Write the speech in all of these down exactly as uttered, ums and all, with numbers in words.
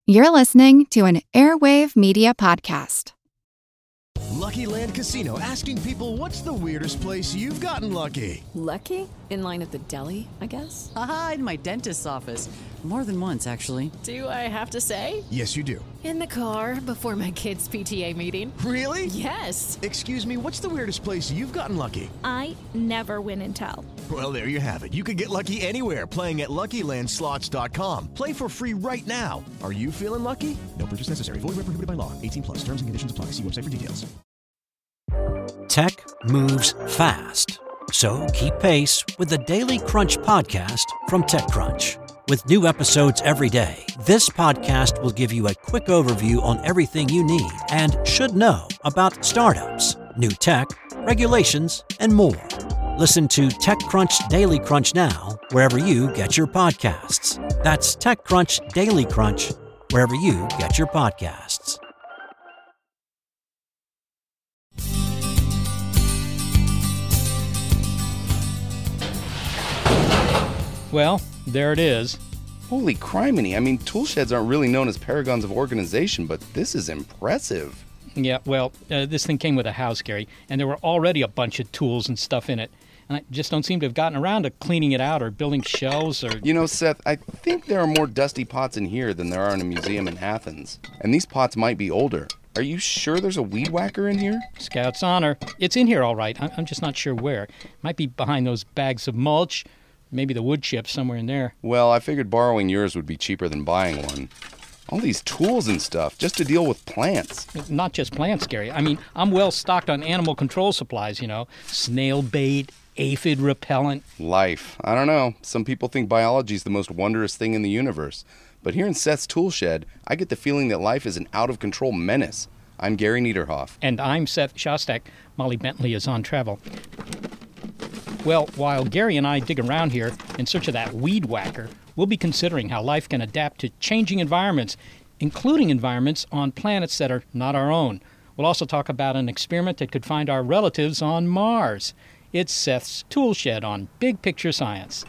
You're listening to an Airwave Media Podcast. Lucky Land Casino, asking people, what's the weirdest place you've gotten lucky? Lucky? In line at the deli, I guess? Aha, in my dentist's office. More than once, actually. Do I have to say? Yes, you do. In the car before my kids' P T A meeting. Really? Yes. Excuse me, what's the weirdest place you've gotten lucky? I never win and tell. Well, there you have it. You can get lucky anywhere, playing at Lucky Land Slots dot com. Play for free right now. Are you feeling lucky? No purchase necessary. Void where prohibited by law. eighteen plus. Terms and conditions apply. See website for details. Tech moves fast. So keep pace with the Daily Crunch podcast from TechCrunch. With new episodes every day, this podcast will give you a quick overview on everything you need and should know about startups, new tech, regulations, and more. Listen to TechCrunch Daily Crunch now, wherever you get your podcasts. That's TechCrunch Daily Crunch, wherever you get your podcasts. Well, there it is. Holy criminy. I mean, tool sheds aren't really known as paragons of organization, but this is impressive. Yeah, well, uh, this thing came with a house, Gary, and there were already a bunch of tools and stuff in it. And I just don't seem to have gotten around to cleaning it out or building shelves or... You know, Seth, I think there are more dusty pots in here than there are in a museum in Athens. And these pots might be older. Are you sure there's a weed whacker in here? Scout's honor. It's in here all right. I'm just not sure where. Might be behind those bags of mulch. Maybe the wood chips somewhere in there. Well, I figured borrowing yours would be cheaper than buying one. All these tools and stuff just to deal with plants. Not just plants, Gary. I mean, I'm well stocked on animal control supplies, you know. Snail bait, aphid repellent. Life. I don't know. Some people think biology's the most wondrous thing in the universe. But here in Seth's tool shed, I get the feeling that life is an out-of-control menace. I'm Gary Niederhoff. And I'm Seth Shostak. Molly Bentley is on travel. Well, while Gary and I dig around here in search of that weed whacker, we'll be considering how life can adapt to changing environments, including environments on planets that are not our own. We'll also talk about an experiment that could find our relatives on Mars. It's Seth's Tool Shed on Big Picture Science.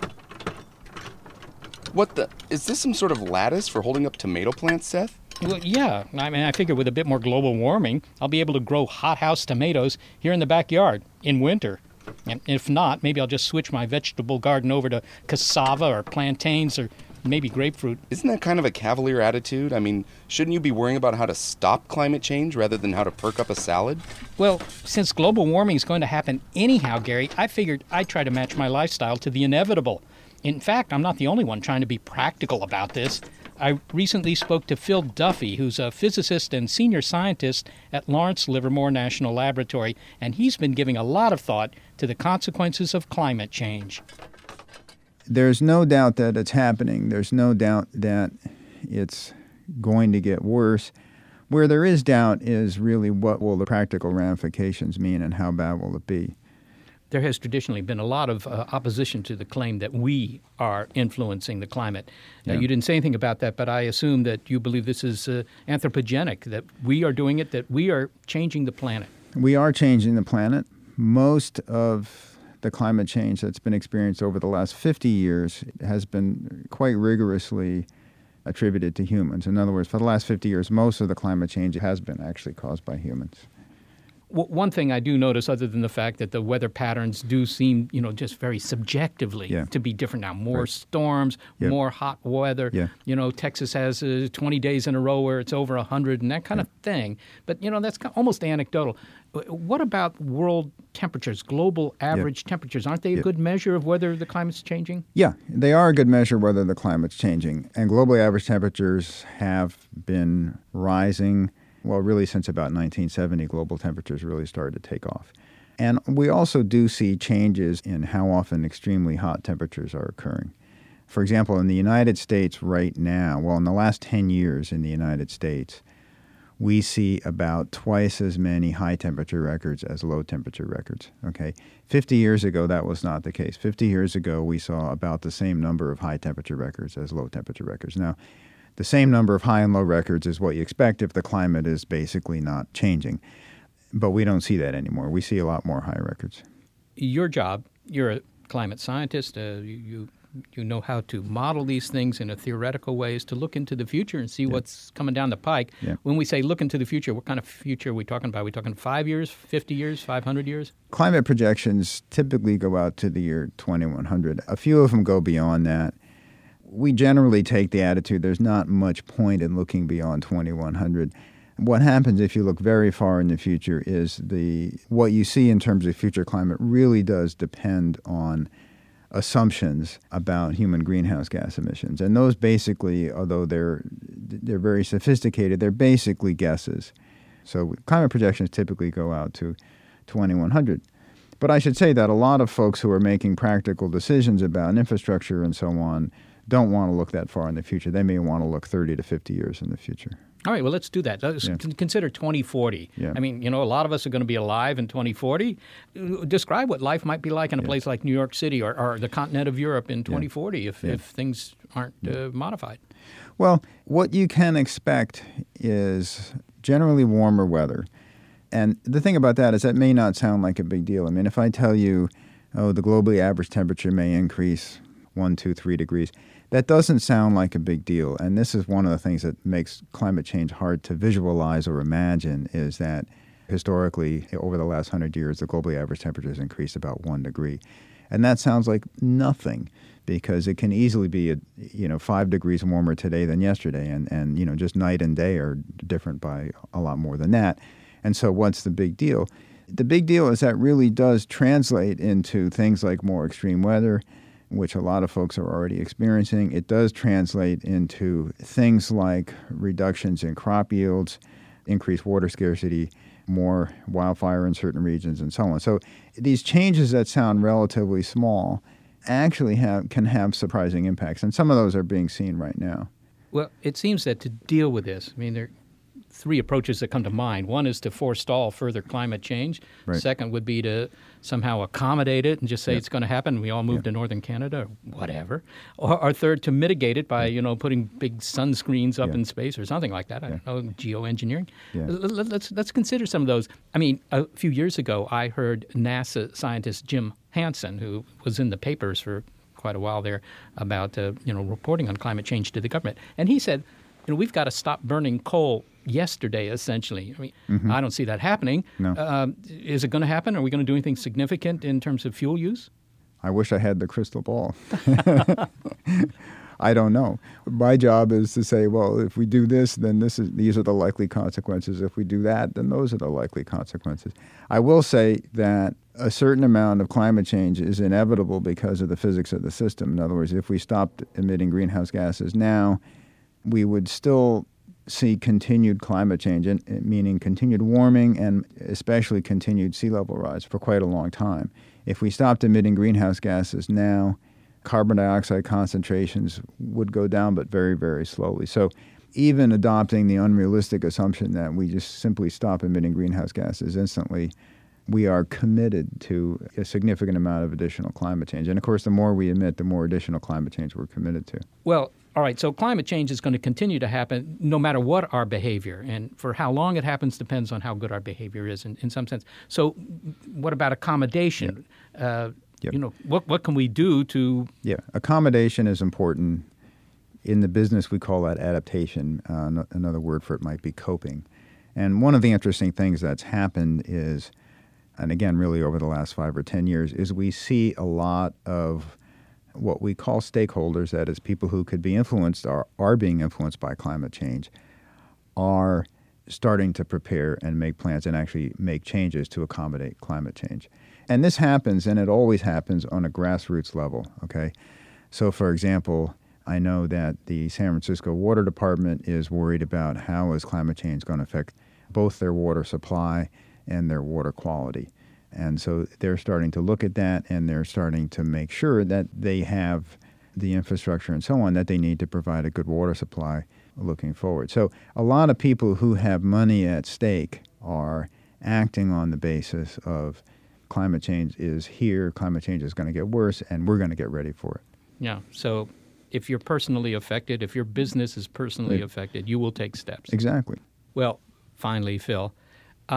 What the? Is this some sort of lattice for holding up tomato plants, Seth? Well, yeah. I mean, I figure with a bit more global warming, I'll be able to grow hothouse tomatoes here in the backyard in winter. And if not, maybe I'll just switch my vegetable garden over to cassava or plantains or maybe grapefruit. Isn't that kind of a cavalier attitude? I mean, shouldn't you be worrying about how to stop climate change rather than how to perk up a salad? Well, since global warming is going to happen anyhow, Gary, I figured I'd try to match my lifestyle to the inevitable. In fact, I'm not the only one trying to be practical about this. I recently spoke to Phil Duffy, who's a physicist and senior scientist at Lawrence Livermore National Laboratory, and he's been giving a lot of thought to the consequences of climate change. There's no doubt that it's happening. There's no doubt that it's going to get worse. Where there is doubt is really what will the practical ramifications mean and how bad will it be. There has traditionally been a lot of uh, opposition to the claim that we are influencing the climate. Now, Yeah. you didn't say anything about that, but I assume that you believe this is uh, anthropogenic, that we are doing it, that we are changing the planet. We are changing the planet. Most of the climate change that's been experienced over the last fifty years has been quite rigorously attributed to humans. In other words, for the last fifty years, most of the climate change has been actually caused by humans. W- one thing I do notice, other than the fact that the weather patterns do seem, you know, just very subjectively Yeah. to be different now. More Right. storms, Yep. more hot weather. Yeah. You know, Texas has uh, twenty days in a row where it's over one hundred and that kind of thing. But, you know, that's ki- almost anecdotal. W- What about world temperatures, global average temperatures? Aren't they a Yep. good measure of whether the climate's changing? Yeah, they are a good measure whether the climate's changing. And globally average temperatures have been rising, well, really since about nineteen seventy, global temperatures really started to take off. And we also do see changes in how often extremely hot temperatures are occurring. For example, in the United States right now, well, in the last ten years in the United States, we see about twice as many high temperature records as low temperature records. Okay, fifty years ago, that was not the case. fifty years ago, we saw about the same number of high temperature records as low temperature records. Now, the same number of high and low records is what you expect if the climate is basically not changing. But we don't see that anymore. We see a lot more high records. Your job, you're a climate scientist. Uh, you, you you know how to model these things in a theoretical ways to look into the future and see yeah. what's coming down the pike. Yeah. When we say look into the future, what kind of future are we talking about? Are we talking five years, fifty years, five hundred years? Climate projections typically go out to the year twenty-one hundred. A few of them go beyond that. We generally take the attitude there's not much point in looking beyond twenty-one hundred. What happens if you look very far in the future is the what you see in terms of future climate really does depend on assumptions about human greenhouse gas emissions. And those basically, although they're they're very sophisticated, they're basically guesses. So climate projections typically go out to twenty-one hundred. But I should say that a lot of folks who are making practical decisions about infrastructure and so on don't want to look that far in the future. They may want to look thirty to fifty years in the future. All right, well, let's do that. Let's yeah. consider twenty forty. Yeah. I mean, you know, a lot of us are going to be alive in twenty forty. Describe what life might be like in a yeah. place like New York City or, or the continent of Europe in twenty forty yeah. if, Yeah. if things aren't yeah. uh, modified. Well, what you can expect is generally warmer weather. And the thing about that is that may not sound like a big deal. I mean, if I tell you, oh, the globally average temperature may increase one, two, three degrees, that doesn't sound like a big deal. And this is one of the things that makes climate change hard to visualize or imagine is that historically, over the last hundred years, the globally average temperature has increased about one degree. And that sounds like nothing because it can easily be, a, you know, five degrees warmer today than yesterday. And, and, you know, just night and day are different by a lot more than that. And so what's the big deal? The big deal is that really does translate into things like more extreme weather, which a lot of folks are already experiencing. It does translate into things like reductions in crop yields, increased water scarcity, more wildfire in certain regions, and so on. So these changes that sound relatively small actually have can have surprising impacts, and some of those are being seen right now. Well, it seems that to deal with this, I mean, there are three approaches that come to mind. One is to forestall further climate change. Right. Second would be to somehow accommodate it and just say yeah. it's going to happen. We all move yeah. to northern Canada or whatever. Or, or third, to mitigate it by, you know, putting big sunscreens up yeah. in space or something like that. I yeah. don't know, geoengineering. Yeah. L- let's, let's consider some of those. I mean, a few years ago, I heard NASA scientist Jim Hansen, who was in the papers for quite a while there about, uh, you know, reporting on climate change to the government. And he said, you know, we've got to stop burning coal yesterday, essentially. I mean, mm-hmm. I don't see that happening. No. Uh, is it going to happen? Are we going to do anything significant in terms of fuel use? I wish I had the crystal ball. I don't know. My job is to say, well, if we do this, then this is these are the likely consequences. If we do that, then those are the likely consequences. I will say that a certain amount of climate change is inevitable because of the physics of the system. In other words, if we stopped emitting greenhouse gases now, we would still see continued climate change, meaning continued warming and especially continued sea level rise for quite a long time. If we stopped emitting greenhouse gases now, carbon dioxide concentrations would go down, but very, very slowly. So even adopting the unrealistic assumption that we just simply stop emitting greenhouse gases instantly, we are committed to a significant amount of additional climate change. And of course, the more we emit, the more additional climate change we're committed to. Well, all right, so climate change is going to continue to happen no matter what our behavior. And for how long it happens depends on how good our behavior is in, in some sense. So what about accommodation? Yep. Uh, Yep. You know, what what can we do to... Yeah, accommodation is important. In the business, we call that adaptation. Uh, another word for it might be coping. And one of the interesting things that's happened is, and again, really over the last five or ten years, is we see a lot of what we call stakeholders, that is people who could be influenced or are being influenced by climate change, are starting to prepare and make plans and actually make changes to accommodate climate change. And this happens, and it always happens on a grassroots level, okay? So, for example, I know that the San Francisco Water Department is worried about how is climate change going to affect both their water supply and their water quality. And so they're starting to look at that, and they're starting to make sure that they have the infrastructure and so on that they need to provide a good water supply looking forward. So a lot of people who have money at stake are acting on the basis of climate change is here, climate change is going to get worse, and we're going to get ready for it. Yeah, so if you're personally affected, if your business is personally Yeah. affected, you will take steps. Exactly. Well, finally, Phil, um,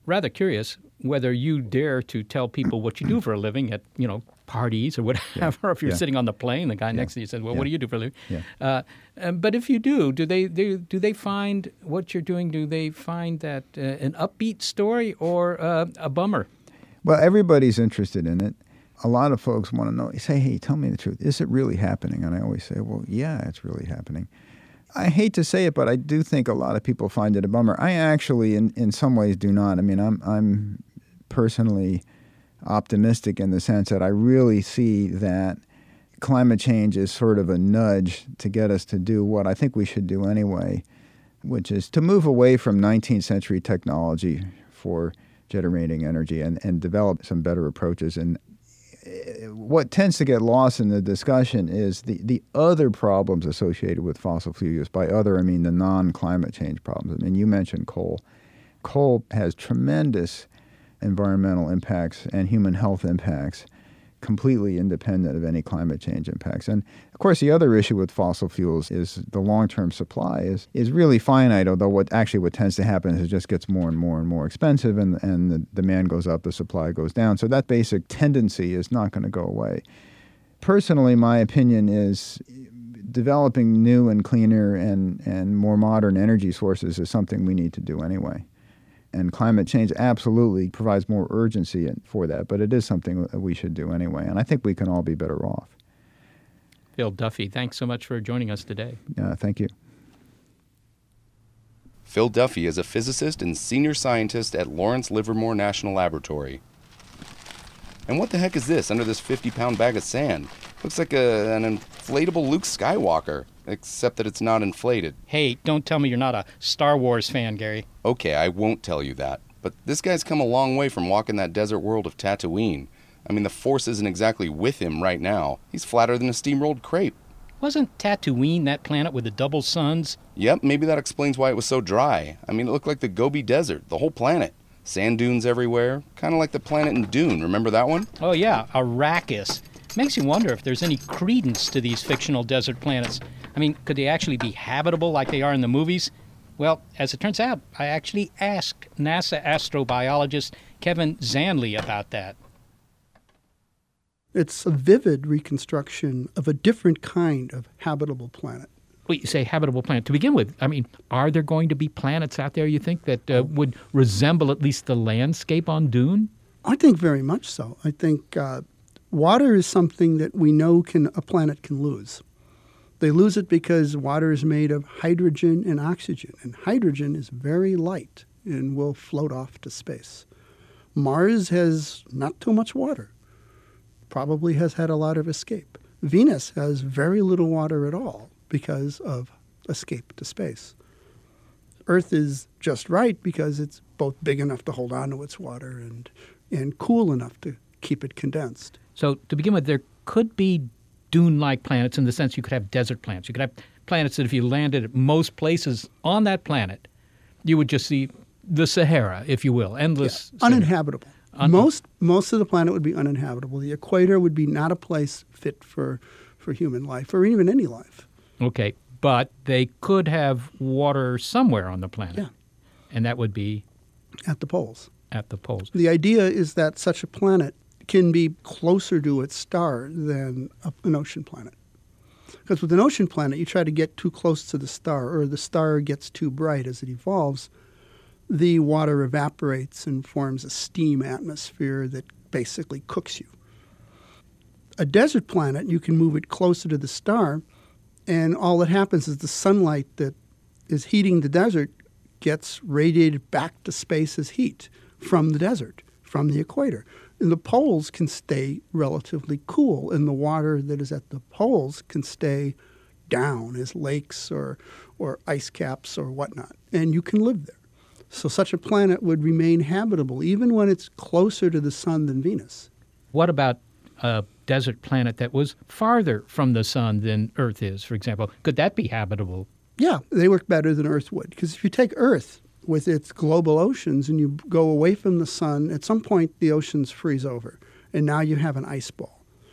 rather curious whether you dare to tell people what you do for a living at, you know, parties or whatever. Yeah. Or if you're Yeah. sitting on the plane, the guy Yeah. next to you says, well, Yeah. what do you do for a living? Yeah. Uh, um, but if you do, do they, they do they find what you're doing, do they find that uh, an upbeat story or uh, a bummer? Well, everybody's interested in it. A lot of folks want to know, say, hey, tell me the truth. Is it really happening? And I always say, well, yeah, it's really happening. I hate to say it, but I do think a lot of people find it a bummer. I actually, in, in some ways, do not. I mean, I'm I'm personally optimistic in the sense that I really see that climate change is sort of a nudge to get us to do what I think we should do anyway, which is to move away from nineteenth century technology for generating energy and, and develop some better approaches. And what tends to get lost in the discussion is the, the other problems associated with fossil fuel use. By other, I mean the non-climate change problems. I mean, you mentioned coal. Coal has tremendous environmental impacts and human health impacts, completely independent of any climate change impacts. And of course, the other issue with fossil fuels is the long-term supply is is really finite, although what actually what tends to happen is it just gets more and more and more expensive, and, and the demand goes up, the supply goes down. So that basic tendency is not going to go away. Personally, my opinion is developing new and cleaner and, and more modern energy sources is something we need to do anyway. And climate change absolutely provides more urgency for that, but it is something that we should do anyway. And I think we can all be better off. Phil Duffy, thanks so much for joining us today. Uh, thank you. Phil Duffy is a physicist and senior scientist at Lawrence Livermore National Laboratory. And what the heck is this under this fifty-pound bag of sand? Looks like a, an inflatable Luke Skywalker, except that it's not inflated. Hey, don't tell me you're not a Star Wars fan, Gary. Okay, I won't tell you that. But this guy's come a long way from walking that desert world of Tatooine. I mean, the Force isn't exactly with him right now. He's flatter than a steamrolled crepe. Wasn't Tatooine that planet with the double suns? Yep, maybe that explains why it was so dry. I mean, it looked like the Gobi Desert, the whole planet. Sand dunes everywhere, kind of like the planet in Dune. Remember that one? Oh, yeah, Arrakis. Makes you wonder if there's any credence to these fictional desert planets. I mean, could they actually be habitable like they are in the movies? Well, as it turns out, I actually asked NASA astrobiologist Kevin Zanley about that. It's a vivid reconstruction of a different kind of habitable planet. Wait, you say habitable planet. To begin with, I mean, are there going to be planets out there, you think, that uh, would resemble at least the landscape on Dune? I think very much so. I think uh, water is something that we know can a planet can lose. They lose it because water is made of hydrogen and oxygen, and hydrogen is very light and will float off to space. Mars has not too much water, probably has had a lot of escape. Venus has very little water at all because of escape to space. Earth is just right because it's both big enough to hold on to its water and, and cool enough to keep it condensed. So to begin with, there could be dune-like planets in the sense you could have desert planets. You could have planets that if you landed at most places on that planet, you would just see the Sahara, if you will, endless. Yeah. Uninhabitable. Un- most most of the planet would be uninhabitable. The equator would be not a place fit for, for human life or even any life. Okay, but they could have water somewhere on the planet. Yeah. And that would be? At the poles. At the poles. The idea is that such a planet can be closer to its star than a, an ocean planet. Because with an ocean planet, you try to get too close to the star, or the star gets too bright as it evolves, the water evaporates and forms a steam atmosphere that basically cooks you. A desert planet, you can move it closer to the star, and all that happens is the sunlight that is heating the desert gets radiated back to space as heat from the desert, from the equator. And the poles can stay relatively cool, and the water that is at the poles can stay down as lakes or, or ice caps or whatnot, and you can live there. So such a planet would remain habitable even when it's closer to the sun than Venus. What about a desert planet that was farther from the sun than Earth is, for example? Could that be habitable? Yeah, they work better than Earth would. Because if you take Earth with its global oceans and you go away from the sun, at some point the oceans freeze over, and now you have an ice ball.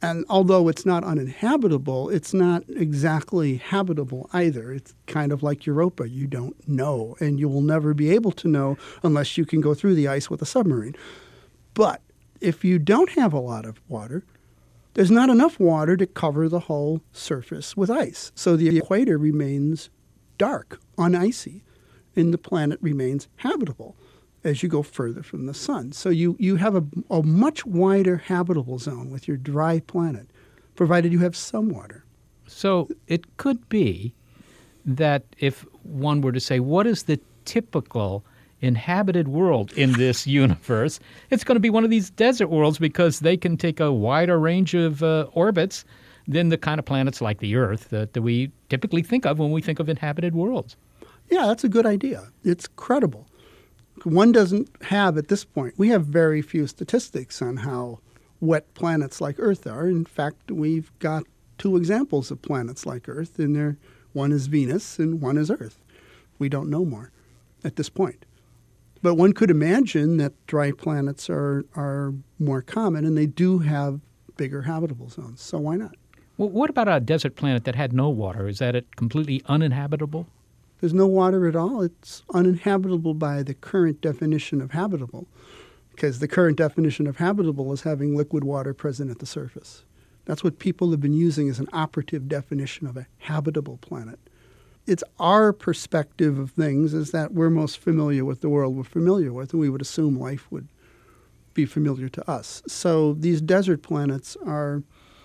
And although it's not uninhabitable, it's not exactly habitable either. It's kind of like Europa. You don't know, and you will never be able to know unless you can go through the ice with a submarine. But if you don't have a lot of water, there's not enough water to cover the whole surface with ice. So the equator remains dark, unicy, and the planet remains habitable as you go further from the sun. So you, you have a, a much wider habitable zone with your dry planet, provided you have some water. So it could be that if one were to say, what is the typical inhabited world in this universe, it's going to be one of these desert worlds because they can take a wider range of uh, orbits than the kind of planets like the Earth that, that we typically think of when we think of inhabited worlds. Yeah, that's a good idea. It's credible. One doesn't have, at this point, we have very few statistics on how wet planets like Earth are. In fact, we've got two examples of planets like Earth, and they're, one is Venus and one is Earth. We don't know more at this point. But one could imagine that dry planets are, are more common, and they do have bigger habitable zones. So why not? Well, what about a desert planet that had no water? Is that it completely uninhabitable? There's no water at all. It's uninhabitable by the current definition of habitable, because the current definition of habitable is having liquid water present at the surface. That's what people have been using as an operative definition of a habitable planet. It's our perspective of things is that we're most familiar with the world we're familiar with, and we would assume life would be familiar to us. So these desert planets are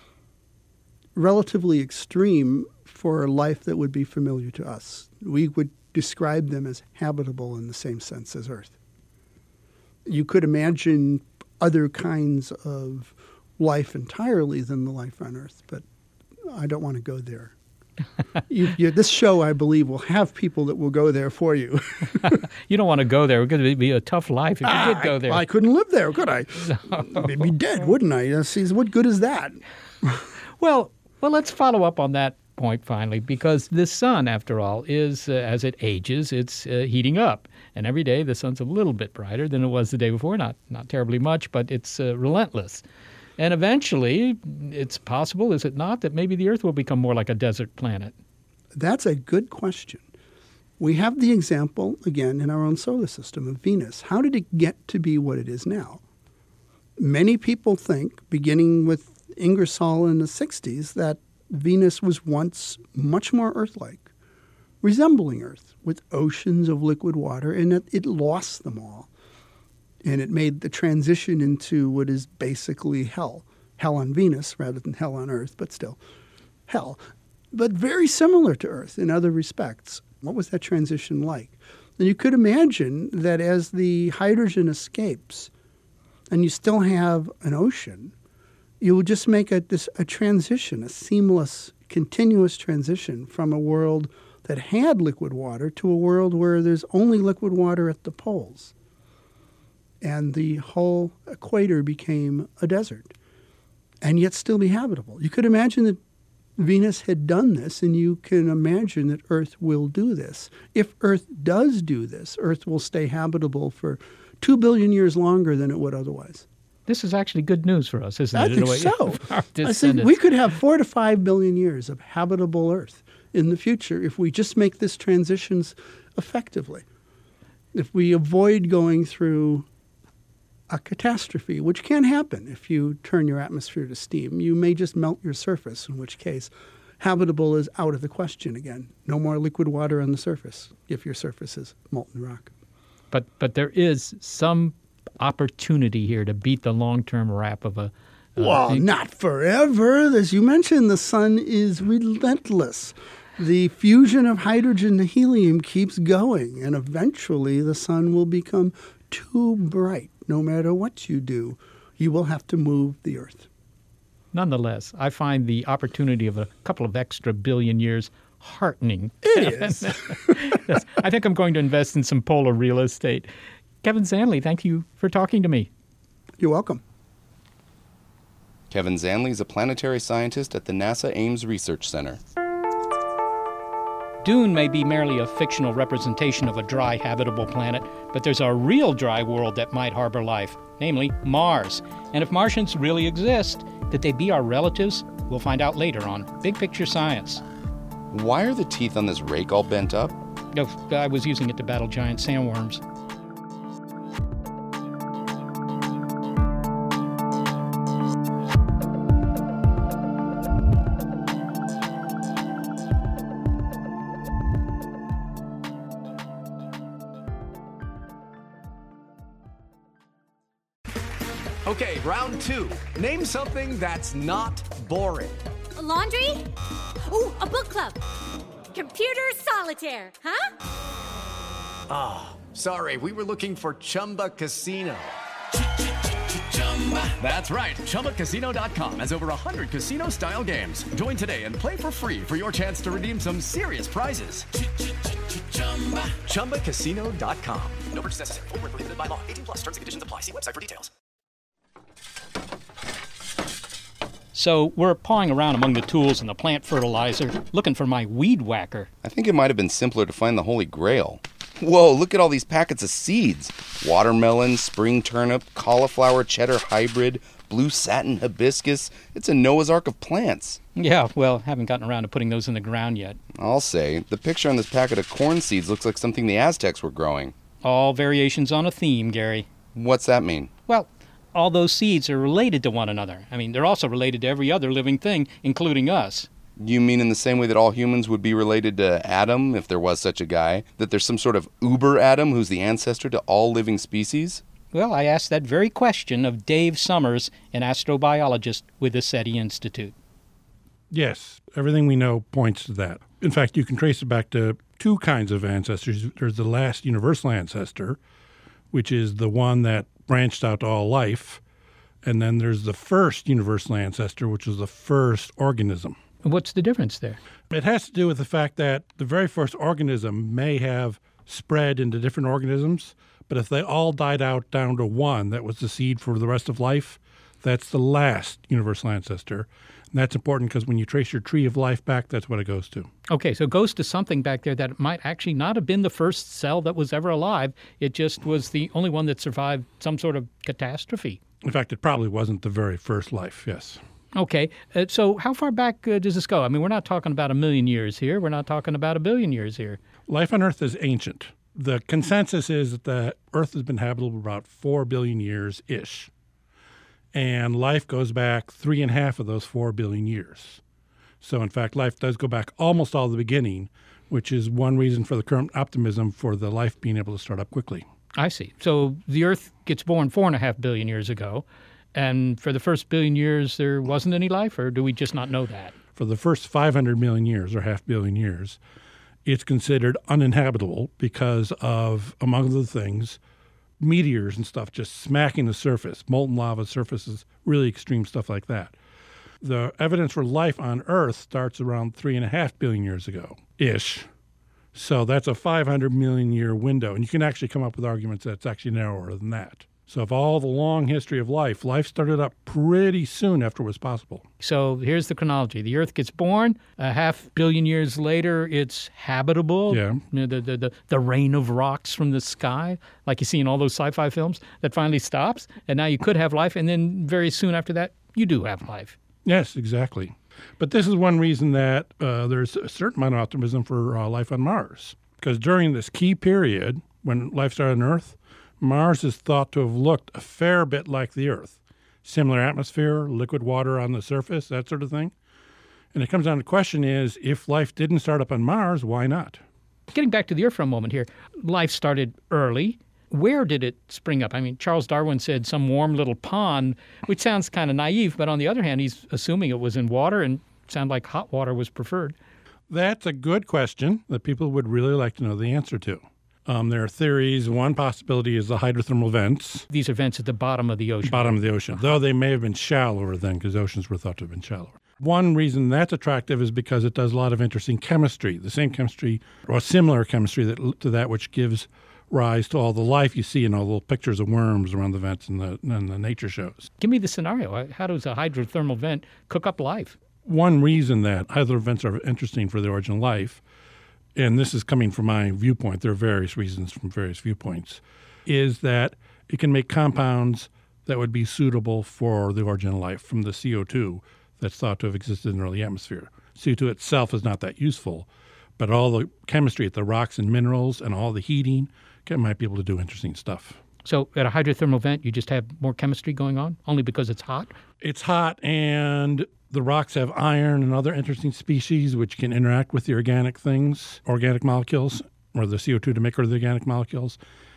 relatively extreme for a life that would be familiar to us. We would describe them as habitable in the same sense as Earth. You could imagine other kinds of life entirely than the life on Earth, but I don't want to go there. you, you, this show, I believe, will have people that will go there for you. You don't want to go there. It's going to be a tough life if you ah, did go there. I, I couldn't live there, could I? No. I'd be dead, wouldn't I? See, what good is that? well, well, let's follow up on that point finally, because the sun, after all, is, uh, as it ages, it's uh, heating up. And every day the sun's a little bit brighter than it was the day before. Not, not terribly much, but it's uh, relentless. And eventually, it's possible, is it not, that maybe the Earth will become more like a desert planet? That's a good question. We have the example, again, in our own solar system of Venus. How did it get to be what it is now? Many people think, beginning with Ingersoll in the sixties, that Venus was once much more Earth-like, resembling Earth, with oceans of liquid water, and that it lost them all. And it made the transition into what is basically hell. Hell on Venus rather than hell on Earth, but still hell. But very similar to Earth in other respects. What was that transition like? And you could imagine that as the hydrogen escapes and you still have an ocean, you will just make a, this, a transition, a seamless, continuous transition from a world that had liquid water to a world where there's only liquid water at the poles. And the whole equator became a desert, and yet still be habitable. You could imagine that Venus had done this, and you can imagine that Earth will do this. If Earth does do this, Earth will stay habitable for two billion years longer than it would otherwise. This is actually good news for us, isn't I it? think so. I think we could have four to five billion years of habitable Earth in the future if we just make this transitions effectively. If we avoid going through a catastrophe, which can happen if you turn your atmosphere to steam. You may just melt your surface, in which case habitable is out of the question again. No more liquid water on the surface if your surface is molten rock. But but there is some opportunity here to beat the long-term rap of a... Uh, well, thing. Not forever. As you mentioned, the sun is relentless. The fusion of hydrogen to helium keeps going, and eventually the sun will become too bright. No matter what you do, you will have to move the Earth. Nonetheless, I find the opportunity of a couple of extra billion years heartening. It is. Yes. I think I'm going to invest in some polar real estate. Kevin Zanley, thank you for talking to me. You're welcome. Kevin Zanley is a planetary scientist at the NASA Ames Research Center. Dune may be merely a fictional representation of a dry, habitable planet, but there's a real dry world that might harbor life, namely Mars. And if Martians really exist, That they be our relatives? We'll find out later on Big Picture Science. Why are the teeth on this rake all bent up? No, I was using it to battle giant sandworms. Okay, round two. Name something that's not boring. A laundry? Ooh, a book club. Computer solitaire, huh? Ah, oh, sorry, we were looking for Chumba Casino. That's right, Chumba Casino dot com has over one hundred casino-style games. Join today and play for free for your chance to redeem some serious prizes. Chumba Casino dot com. No purchase necessary. Void where prohibited by law. eighteen plus terms and conditions apply. See website for details. So we're pawing around among the tools and the plant fertilizer, looking for my weed whacker. I think it might have been simpler to find the Holy Grail. Whoa, look at all these packets of seeds. Watermelon, spring turnip, cauliflower, cheddar hybrid, blue satin hibiscus. It's a Noah's Ark of plants. Yeah, well, haven't gotten around to putting those in the ground yet. I'll say, the picture on this packet of corn seeds looks like something the Aztecs were growing. All variations on a theme, Gary. What's that mean? Well, all those seeds are related to one another. I mean, they're also related to every other living thing, including us. You mean in the same way that all humans would be related to Adam, if there was such a guy? That there's some sort of uber Adam who's the ancestor to all living species? Well, I asked that very question of Dave Summers, an astrobiologist with the SETI Institute. Yes, everything we know points to that. In fact, you can trace it back to two kinds of ancestors. There's the last universal ancestor, which is the one that branched out to all life. And then there's the first universal ancestor, which was the first organism. What's the difference there? It has to do with the fact that the very first organism may have spread into different organisms, but if they all died out down to one, that was the seed for the rest of life, that's the last universal ancestor. And that's important because when you trace your tree of life back, that's what it goes to. Okay, so it goes to something back there that might actually not have been the first cell that was ever alive. It just was the only one that survived some sort of catastrophe. In fact, it probably wasn't the very first life, yes. Okay, uh, so how far back uh, does this go? I mean, we're not talking about a million years here. We're not talking about a billion years here. Life on Earth is ancient. The consensus is that the Earth has been habitable about four billion years-ish. And life goes back three and a half of those four billion years. So, in fact, life does go back almost all the beginning, which is one reason for the current optimism for the life being able to start up quickly. I see. So the Earth gets born four and a half billion years ago, and for the first billion years there wasn't any life, or do we just not know that? For the first five hundred million years, or half billion years, it's considered uninhabitable because of, among other things, meteors and stuff just smacking the surface, molten lava surfaces, really extreme stuff like that. The evidence for life on Earth starts around three and a half billion years ago-ish. So that's a five hundred million year window. And you can actually come up with arguments that's actually narrower than that. So of all the long history of life, life started up pretty soon after it was possible. So here's the chronology. The Earth gets born. A half billion years later, it's habitable. Yeah. You know, the, the, the, the rain of rocks from the sky, like you see in all those sci-fi films, that finally stops. And now you could have life. And then very soon after that, you do have life. Yes, exactly. But this is one reason that uh, there's a certain amount of optimism for uh, life on Mars. Because during this key period, when life started on Earth, Mars is thought to have looked a fair bit like the Earth. Similar atmosphere, liquid water on the surface, that sort of thing. And it comes down to the question is, if life didn't start up on Mars, why not? Getting back to the Earth for a moment here, life started early. Where did it spring up? I mean, Charles Darwin said some warm little pond, which sounds kind of naive, but on the other hand, he's assuming it was in water and sounded like hot water was preferred. That's a good question that people would really like to know the answer to. Um, there are theories. One possibility is the hydrothermal vents. These are vents at the bottom of the ocean. Bottom of the ocean, though they may have been shallower then because oceans were thought to have been shallower. One reason that's attractive is because it does a lot of interesting chemistry, the same chemistry or similar chemistry that, to that which gives rise to all the life you see in all the little pictures of worms around the vents in the, in the nature shows. Give me the scenario. How does a hydrothermal vent cook up life? One reason that hydrothermal vents are interesting for the origin of life, and this is coming from my viewpoint, there are various reasons from various viewpoints, is that it can make compounds that would be suitable for the origin of life from the C O two that's thought to have existed in the early atmosphere. C O two itself is not that useful, but all the chemistry at the rocks and minerals and all the heating can, might be able to do interesting stuff. So at a hydrothermal vent, you just have more chemistry going on, only because it's hot? It's hot, and the rocks have iron and other interesting species which can interact with the organic things, organic molecules, or the C O two to make the organic molecules.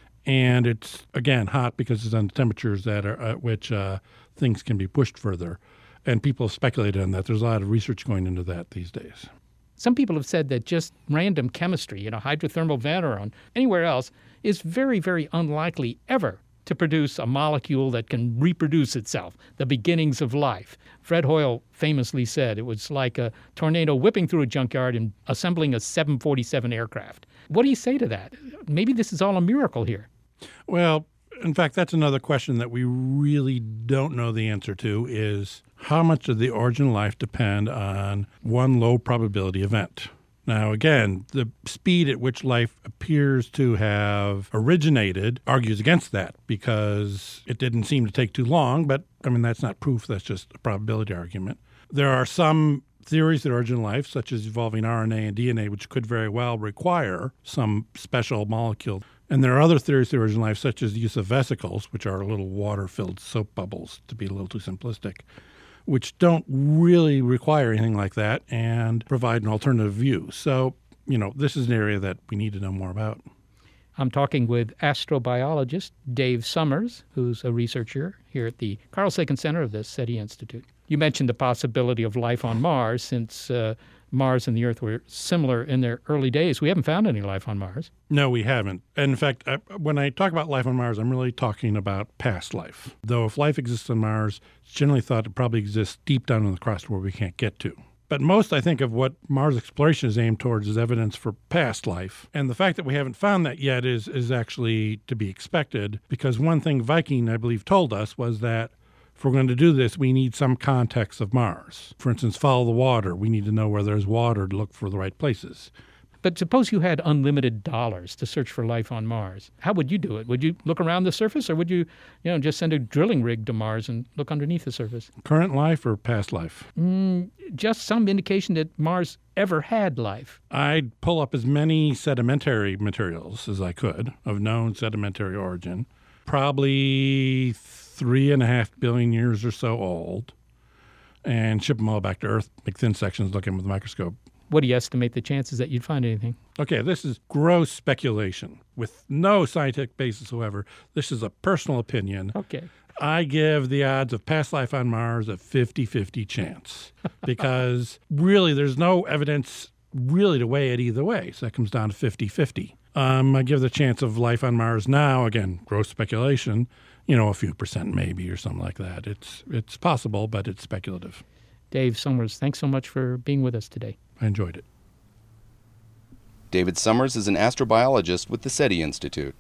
And it's, again, hot because it's on temperatures that are at which uh, things can be pushed further. And people have speculated on that. There's a lot of research going into that these days. Some people have said that just random chemistry in a hydrothermal vent or on anywhere else is very, very unlikely ever to produce a molecule that can reproduce itself, the beginnings of life. Fred Hoyle famously said it was like a tornado whipping through a junkyard and assembling a seven forty-seven aircraft. What do you say to that? Maybe this is all a miracle here. Well, in fact, that's another question that we really don't know the answer to, is how much does the origin of life depend on one low probability event? Now, again, the speed at which life appears to have originated argues against that because it didn't seem to take too long, but, I mean, that's not proof. That's just a probability argument. There are some theories that origin of life, such as evolving R N A and D N A, which could very well require some special molecule. And there are other theories of origin of life, such as the use of vesicles, which are little water-filled soap bubbles, to be a little too simplistic, which don't really require anything like that and provide an alternative view. So, you know, this is an area that we need to know more about. I'm talking with astrobiologist Dave Summers, who's a researcher here at the Carl Sagan Center of the SETI Institute. You mentioned the possibility of life on Mars, since uh, Mars and the Earth were similar in their early days. We haven't found any life on Mars. No, we haven't. And in fact, I, when I talk about life on Mars, I'm really talking about past life. Though if life exists on Mars, it's generally thought it probably exists deep down in the crust where we can't get to. But most, I think, of what Mars exploration is aimed towards is evidence for past life. And the fact that we haven't found that yet is, is actually to be expected, because one thing Viking, I believe, told us was that if we're going to do this, we need some context of Mars. For instance, follow the water. We need to know where there's water to look for the right places. But suppose you had unlimited dollars to search for life on Mars. How would you do it? Would you look around the surface, or would you, you know, just send a drilling rig to Mars and look underneath the surface? Current life or past life? Mm, just some indication that Mars ever had life. I'd pull up as many sedimentary materials as I could of known sedimentary origin, probably three and a half billion years or so old, and ship them all back to Earth, make thin sections, look at them with a microscope. What do you estimate the chances that you'd find anything? Okay, this is gross speculation with no scientific basis whatsoever. This is a personal opinion. Okay. I give the odds of past life on Mars a fifty-fifty chance because really there's no evidence really to weigh it either way. So that comes down to fifty-fifty. Um, I give the chance of life on Mars now, again, gross speculation, you know, a few percent maybe or something like that. It's it's possible, but it's speculative. Dave Summers, thanks so much for being with us today. I enjoyed it. David Summers is an astrobiologist with the SETI Institute.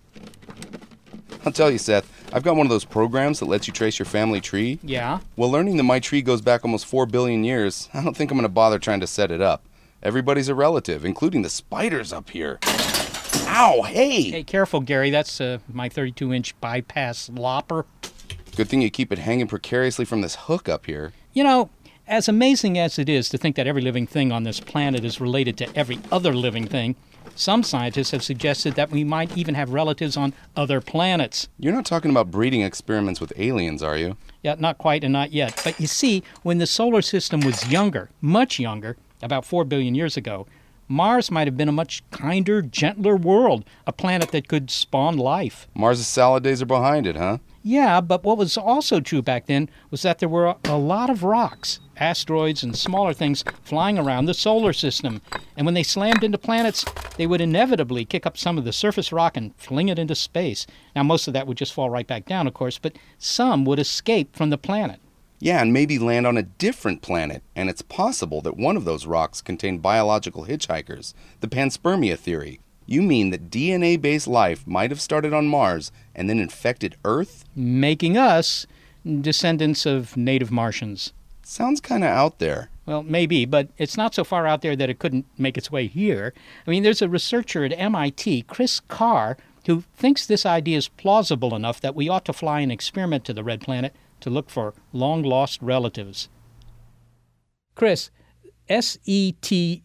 I'll tell you, Seth, I've got one of those programs that lets you trace your family tree. Yeah? Well, learning that my tree goes back almost four billion years, I don't think I'm going to bother trying to set it up. Everybody's a relative, including the spiders up here. Ow, hey! Hey, careful, Gary. That's uh, my thirty-two inch bypass lopper. Good thing you keep it hanging precariously from this hook up here. You know, as amazing as it is to think that every living thing on this planet is related to every other living thing, some scientists have suggested that we might even have relatives on other planets. You're not talking about breeding experiments with aliens, are you? Yeah, not quite and not yet. But you see, when the solar system was younger, much younger, about four billion years ago, Mars might have been a much kinder, gentler world, a planet that could spawn life. Mars' salad days are behind it, huh? Yeah, but what was also true back then was that there were a lot of rocks, asteroids, and smaller things flying around the solar system. And when they slammed into planets, they would inevitably kick up some of the surface rock and fling it into space. Now, most of that would just fall right back down, of course, but some would escape from the planet. Yeah, and maybe land on a different planet. And it's possible that one of those rocks contained biological hitchhikers, the panspermia theory. You mean that D N A-based life might have started on Mars and then infected Earth? Making us descendants of native Martians. Sounds kind of out there. Well, maybe, but it's not so far out there that it couldn't make its way here. I mean, there's a researcher at M I T, Chris Carr, who thinks this idea is plausible enough that we ought to fly an experiment to the red planet to look for long-lost relatives. Chris, S E T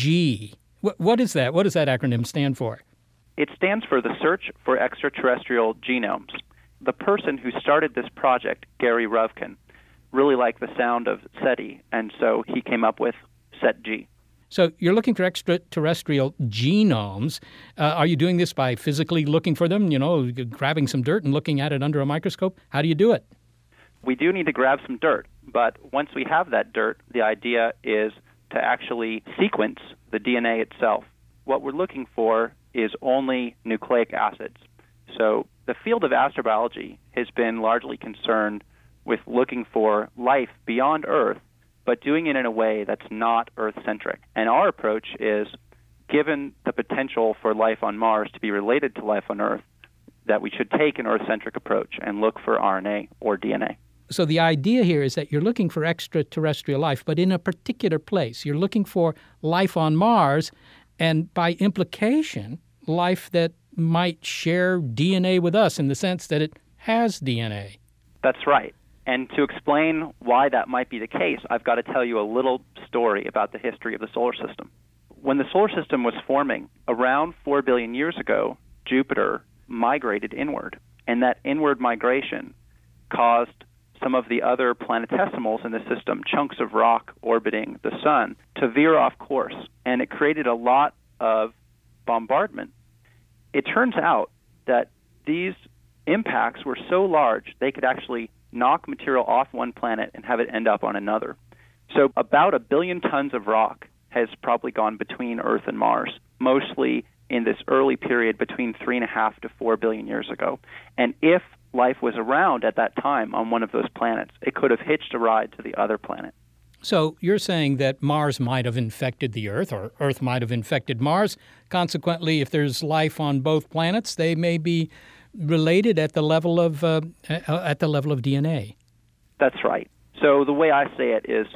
G, what, what is that? What does that acronym stand for? It stands for the Search for Extraterrestrial Genomes. The person who started this project, Gary Ruvkun, really liked the sound of SETI, and so he came up with S E T G. So you're looking for extraterrestrial genomes. Uh, are you doing this by physically looking for them, you know, grabbing some dirt and looking at it under a microscope? How do you do it? We do need to grab some dirt, but once we have that dirt, the idea is to actually sequence the D N A itself. What we're looking for is only nucleic acids. So the field of astrobiology has been largely concerned with looking for life beyond Earth, but doing it in a way that's not Earth-centric. And our approach is, given the potential for life on Mars to be related to life on Earth, that we should take an Earth-centric approach and look for R N A or D N A. So the idea here is that you're looking for extraterrestrial life, but in a particular place. You're looking for life on Mars, and by implication, life that might share D N A with us in the sense that it has D N A. That's right. And to explain why that might be the case, I've got to tell you a little story about the history of the solar system. When the solar system was forming, around four billion years ago, Jupiter migrated inward. And that inward migration caused some of the other planetesimals in the system, chunks of rock orbiting the sun, to veer off course. And it created a lot of bombardment. It turns out that these impacts were so large they could actually knock material off one planet and have it end up on another. So about a billion tons of rock has probably gone between Earth and Mars, mostly in this early period between three and a half to four billion years ago. And if life was around at that time on one of those planets, it could have hitched a ride to the other planet. So you're saying that Mars might have infected the Earth, or Earth might have infected Mars. Consequently, if there's life on both planets, they may be related at the level of uh, at the level of D N A. That's right. So the way I say it is,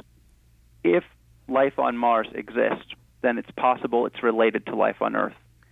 if life on Mars exists, then it's possible it's related to life on Earth.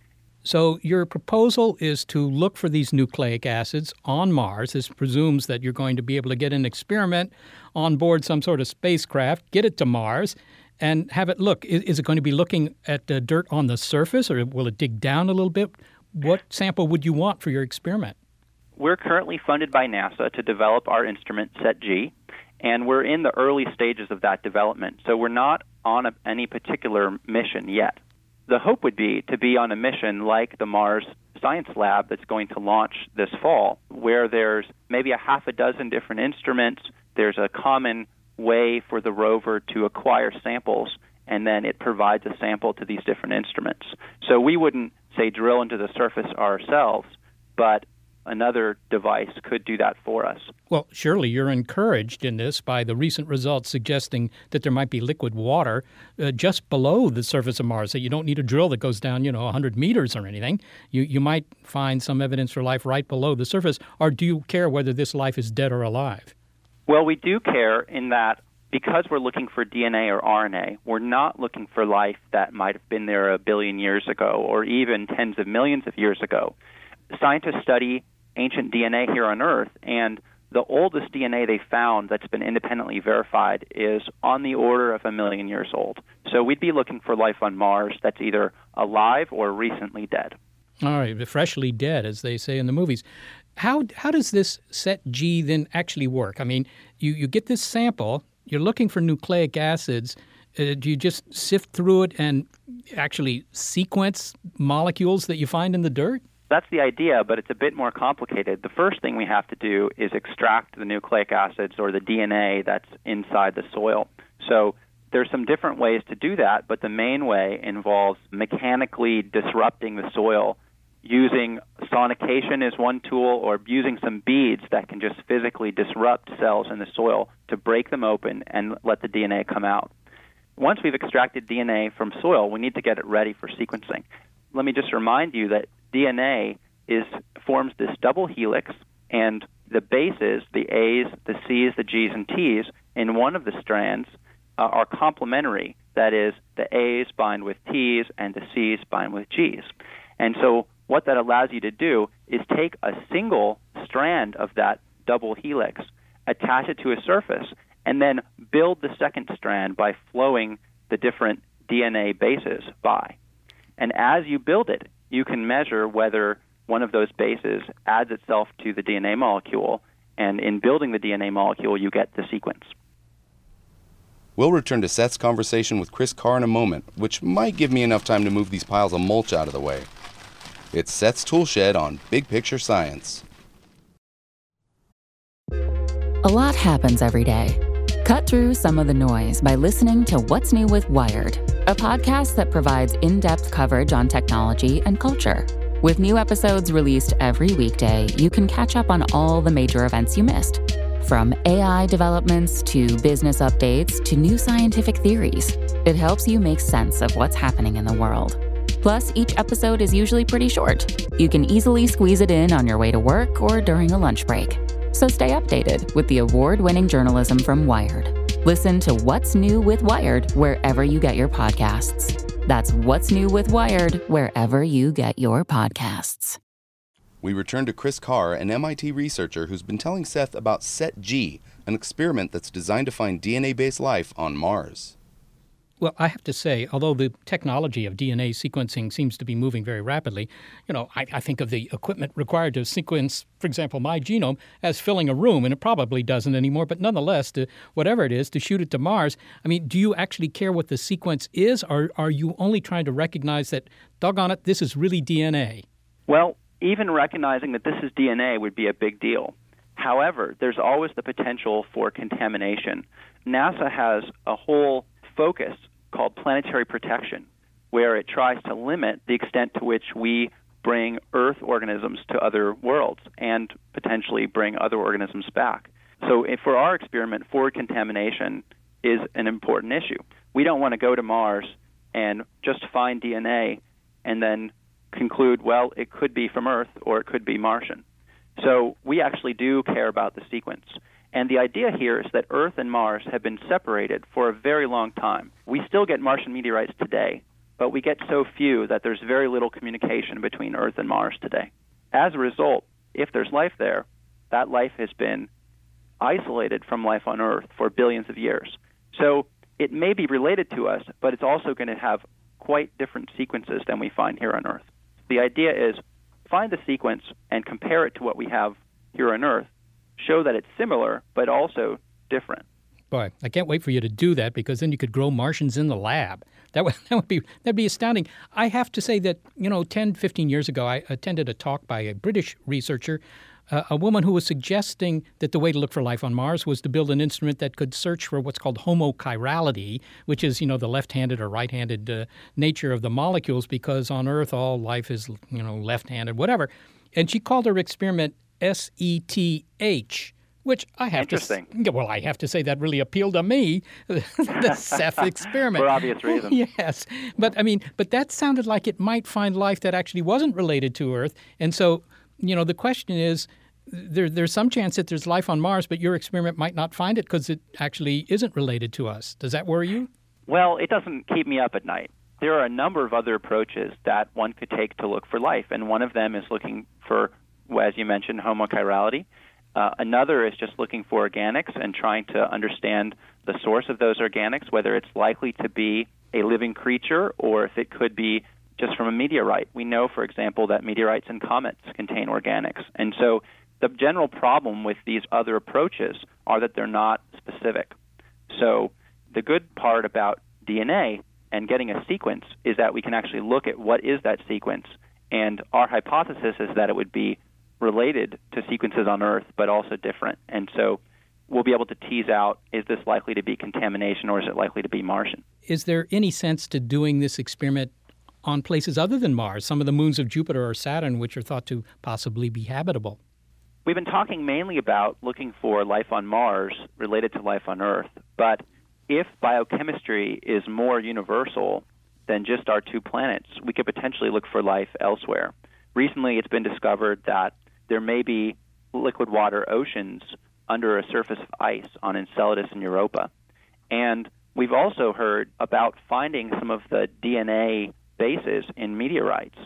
So your proposal is to look for these nucleic acids on Mars. This presumes that you're going to be able to get an experiment on board some sort of spacecraft, get it to Mars, and have it look. Is, is it going to be looking at the dirt on the surface, or will it dig down a little bit? What sample would you want for your experiment? We're currently funded by NASA to develop our instrument S E T G, and we're in the early stages of that development. So we're not on a, any particular mission yet. The hope would be to be on a mission like the Mars Science Lab that's going to launch this fall, where there's maybe a half a dozen different instruments. There's a common way for the rover to acquire samples, and then it provides a sample to these different instruments. So we wouldn't, say, drill into the surface ourselves, but another device could do that for us. Well, surely you're encouraged in this by the recent results suggesting that there might be liquid water uh, just below the surface of Mars, that you don't need a drill that goes down, you know, one hundred meters or anything. You, you might find some evidence for life right below the surface. Or do you care whether this life is dead or alive? Well, we do care in that because we're looking for D N A or R N A, we're not looking for life that might have been there a billion years ago or even tens of millions of years ago. Scientists study ancient D N A here on Earth, and the oldest D N A they found that's been independently verified is on the order of a million years old. So we'd be looking for life on Mars that's either alive or recently dead. All right, freshly dead, as they say in the movies. How how does this S E T G then actually work? I mean, you, you get this sample, you're looking for nucleic acids. Uh, do you just sift through it and actually sequence molecules that you find in the dirt? That's the idea, but it's a bit more complicated. The first thing we have to do is extract the nucleic acids or the D N A that's inside the soil. So there's some different ways to do that, but the main way involves mechanically disrupting the soil. Using sonication is one tool, or using some beads that can just physically disrupt cells in the soil to break them open and let the D N A come out. Once we've extracted D N A from soil, we need to get it ready for sequencing. Let me just remind you that D N A is forms this double helix, and the bases, the A's, the C's, the G's, and T's, in one of the strands uh, are complementary. That is, the A's bind with T's and the C's bind with G's. And so what that allows you to do is take a single strand of that double helix, attach it to a surface, and then build the second strand by flowing the different D N A bases by. And as you build it, you can measure whether one of those bases adds itself to the D N A molecule, and in building the D N A molecule, you get the sequence. We'll return to Seth's conversation with Chris Carr in a moment, which might give me enough time to move these piles of mulch out of the way. It's Seth's Tool Shed on Big Picture Science. A lot happens every day. Cut through some of the noise by listening to What's New with Wired, a podcast that provides in-depth coverage on technology and culture. With new episodes released every weekday, you can catch up on all the major events you missed. From A I developments to business updates to new scientific theories, it helps you make sense of what's happening in the world. Plus, each episode is usually pretty short. You can easily squeeze it in on your way to work or during a lunch break. So stay updated with the award-winning journalism from Wired. Listen to What's New with Wired wherever you get your podcasts. That's What's New with Wired wherever you get your podcasts. We return to Chris Carr, an M I T researcher who's been telling Seth about SET-G, an experiment that's designed to find D N A-based life on Mars. Well, I have to say, although the technology of D N A sequencing seems to be moving very rapidly, you know, I, I think of the equipment required to sequence, for example, my genome as filling a room, and it probably doesn't anymore. But nonetheless, to, whatever it is, to shoot it to Mars, I mean, do you actually care what the sequence is, or are you only trying to recognize that, doggone it, this is really D N A? Well, even recognizing that this is D N A would be a big deal. However, there's always the potential for contamination. NASA has a whole focus called planetary protection, where it tries to limit the extent to which we bring Earth organisms to other worlds and potentially bring other organisms back. So if for our experiment, forward contamination is an important issue. We don't want to go to Mars and just find D N A and then conclude, well, it could be from Earth or it could be Martian. So we actually do care about the sequence. And the idea here is that Earth and Mars have been separated for a very long time. We still get Martian meteorites today, but we get so few that there's very little communication between Earth and Mars today. As a result, if there's life there, that life has been isolated from life on Earth for billions of years. So it may be related to us, but it's also going to have quite different sequences than we find here on Earth. The idea is find the sequence and compare it to what we have here on Earth, show that it's similar but also different. Boy, I can't wait for you to do that, because then you could grow Martians in the lab. That would, that would be that'd be astounding. I have to say that, you know, ten, fifteen years ago, I attended a talk by a British researcher, uh, a woman who was suggesting that the way to look for life on Mars was to build an instrument that could search for what's called homochirality, which is, you know, the left-handed or right-handed uh, nature of the molecules, because on Earth all life is, you know, left-handed, whatever. And she called her experiment S E T H, which I have Interesting. to well, I have to say that really appealed to me, the Seth experiment. For obvious reasons. Yes. But I mean, but that sounded like it might find life that actually wasn't related to Earth. And so, you know, the question is, there, there's some chance that there's life on Mars, but your experiment might not find it because it actually isn't related to us. Does that worry you? Well, it doesn't keep me up at night. There are a number of other approaches that one could take to look for life, and one of them is looking for, as you mentioned, homochirality. Uh, another is just looking for organics and trying to understand the source of those organics, whether it's likely to be a living creature or if it could be just from a meteorite. We know, for example, that meteorites and comets contain organics. And so the general problem with these other approaches are that they're not specific. So the good part about D N A and getting a sequence is that we can actually look at what is that sequence. And our hypothesis is that it would be related to sequences on Earth, but also different. And so we'll be able to tease out, is this likely to be contamination or is it likely to be Martian? Is there any sense to doing this experiment on places other than Mars, some of the moons of Jupiter or Saturn, which are thought to possibly be habitable? We've been talking mainly about looking for life on Mars related to life on Earth, but if biochemistry is more universal than just our two planets, we could potentially look for life elsewhere. Recently, it's been discovered that there may be liquid water oceans under a surface of ice on Enceladus and Europa. And we've also heard about finding some of the D N A bases in meteorites.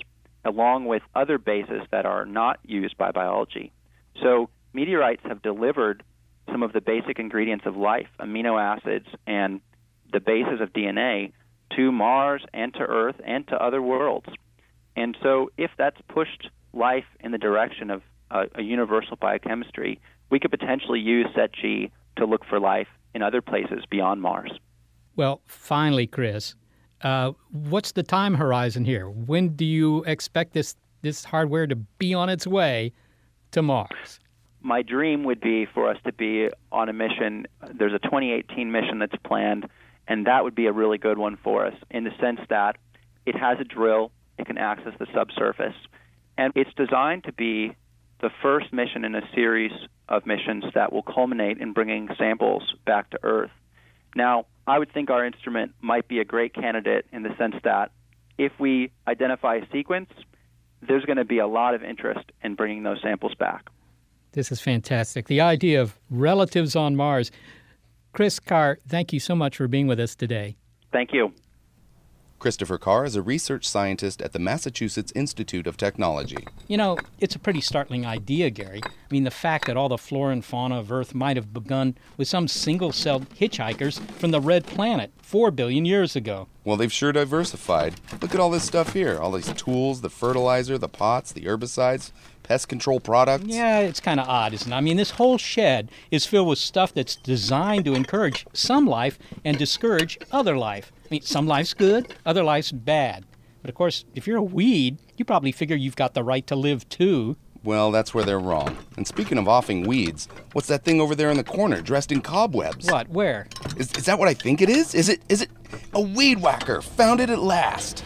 along with other bases that are not used by biology. So meteorites have delivered some of the basic ingredients of life, amino acids and the bases of D N A, to Mars and to Earth and to other worlds. And so if that's pushed life in the direction of a, a universal biochemistry, we could potentially use S E T G to look for life in other places beyond Mars. Well, finally, Chris, uh, what's the time horizon here? When do you expect this, this hardware to be on its way to Mars? My dream would be for us to be on a mission. There's a twenty eighteen mission that's planned, and that would be a really good one for us in the sense that it has a drill, it can access the subsurface, and it's designed to be the first mission in a series of missions that will culminate in bringing samples back to Earth. Now, I would think our instrument might be a great candidate in the sense that if we identify a sequence, there's going to be a lot of interest in bringing those samples back. This is fantastic. The idea of relatives on Mars. Chris Carr, thank you so much for being with us today. Thank you. Christopher Carr is a research scientist at the Massachusetts Institute of Technology. You know, it's a pretty startling idea, Gary. I mean, the fact that all the flora and fauna of Earth might have begun with some single-celled hitchhikers from the red planet four billion years ago. Well, they've sure diversified. Look at all this stuff here. All these tools, the fertilizer, the pots, the herbicides, pest control products. Yeah, it's kind of odd, isn't it? I mean, this whole shed is filled with stuff that's designed to encourage some life and discourage other life. I mean, some life's good, other life's bad. But of course, if you're a weed, you probably figure you've got the right to live too. Well, that's where they're wrong. And speaking of offing weeds, what's that thing over there in the corner dressed in cobwebs? What? Where? Is, is that what I think it is? Is it is it a weed whacker? Found it at last.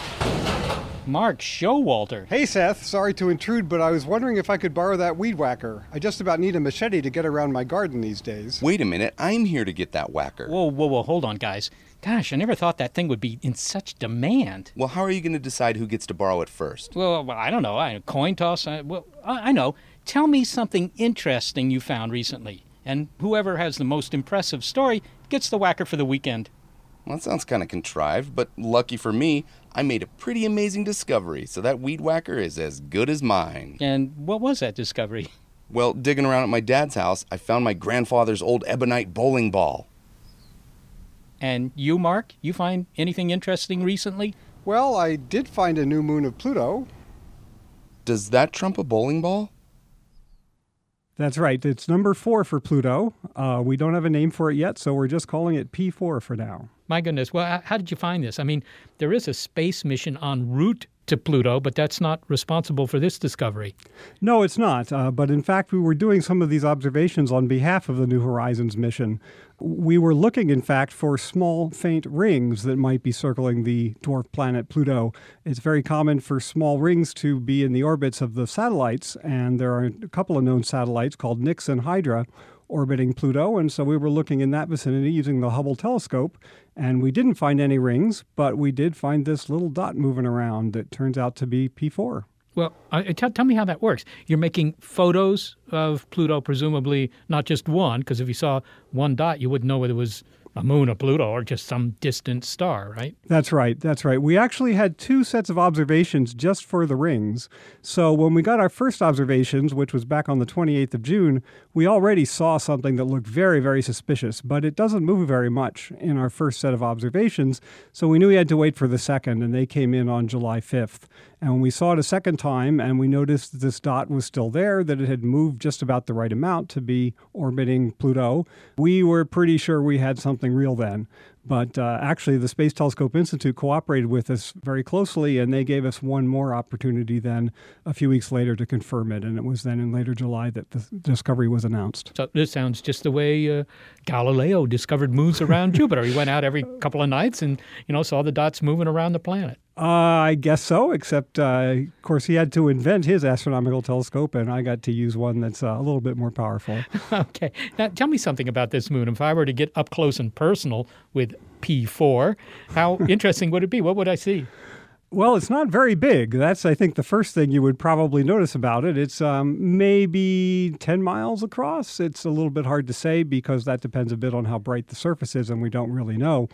Mark Showalter. Hey, Seth. Sorry to intrude, but I was wondering if I could borrow that weed whacker. I just about need a machete to get around my garden these days. Wait a minute. I'm here to get that whacker. Whoa, whoa, whoa. Hold on, guys. Gosh, I never thought that thing would be in such demand. Well, how are you going to decide who gets to borrow it first? Well, well I don't know. I, coin toss? I, well, I, I know. Tell me something interesting you found recently. And whoever has the most impressive story gets the whacker for the weekend. Well, that sounds kind of contrived, but lucky for me, I made a pretty amazing discovery, so that weed whacker is as good as mine. And what was that discovery? Well, digging around at my dad's house, I found my grandfather's old ebonite bowling ball. And you, Mark, you find anything interesting recently? Well, I did find a new moon of Pluto. Does that trump a bowling ball? That's right. It's number four for Pluto. Uh, we don't have a name for it yet, so we're just calling it P four for now. My goodness. Well, how did you find this? I mean, there is a space mission en route to Pluto, but that's not responsible for this discovery. No, it's not. Uh, but in fact, we were doing some of these observations on behalf of the New Horizons mission. We were looking, in fact, for small, faint rings that might be circling the dwarf planet Pluto. It's very common for small rings to be in the orbits of the satellites, and there are a couple of known satellites called Nix and Hydra orbiting Pluto, and so we were looking in that vicinity using the Hubble telescope, and we didn't find any rings, but we did find this little dot moving around that turns out to be P four. Well, uh, tell, tell me how that works. You're making photos of Pluto, presumably not just one, because if you saw one dot, you wouldn't know whether it was a moon of Pluto or just some distant star, right? That's right. That's right. We actually had two sets of observations just for the rings. So when we got our first observations, which was back on the twenty-eighth of June, we already saw something that looked very, very suspicious, but it doesn't move very much in our first set of observations. So we knew we had to wait for the second, and they came in on July fifth. And when we saw it a second time and we noticed that this dot was still there, that it had moved just about the right amount to be orbiting Pluto, we were pretty sure we had something real then. But uh, actually, the Space Telescope Institute cooperated with us very closely, and they gave us one more opportunity then a few weeks later to confirm it. And it was then in later July that the discovery was announced. So this sounds just the way uh, Galileo discovered moons around Jupiter. He went out every couple of nights and, you know, saw the dots moving around the planet. Uh, I guess so, except, uh, of course, he had to invent his astronomical telescope, and I got to use one that's uh, a little bit more powerful. Okay. Now, tell me something about this moon. If I were to get up close and personal with P four, how interesting would it be? What would I see? Well, it's not very big. That's, I think, the first thing you would probably notice about it. It's um, maybe ten miles across. It's a little bit hard to say because that depends a bit on how bright the surface is, and we don't really know.